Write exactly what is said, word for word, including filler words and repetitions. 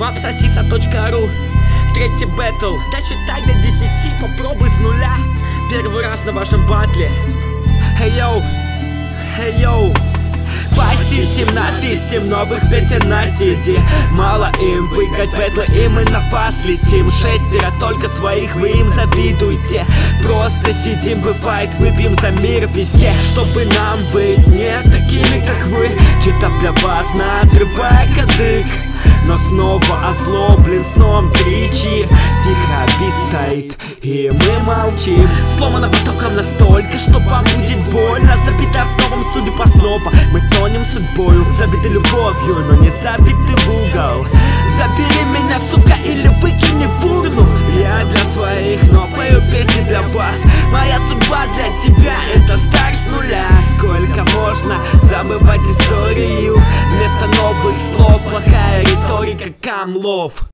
мапсосиса точка ру. Третий бэтл, досчитай до десяти, попробуй с нуля. Первый раз на вашем батле. Эй йоу, эй йоу. По сетям натыстим новых песен на сети. Мало им выиграть бэтлы, и мы на вас летим. Шестеро только своих, вы им завидуйте. Просто сидим, бывает, выпьем за мир везде. Чтобы нам быть не такими, как вы, читав для вас, наотрывая кадык. Но снова озлоблен сном кричи. Тихо бит стоит, и мы молчим. Сломано потоком настолько, что вам будет больно. Забиты основам судьба снова, мы тонем судьбою. Забиты любовью, но не забиты в угол. Забери меня, сука, или выкини в урну. Я для своих, но пою песни для вас. Моя судьба для тебя — это старт с нуля. Сколько можно забывать историю? Вместо новых слов плохая риторика камлов.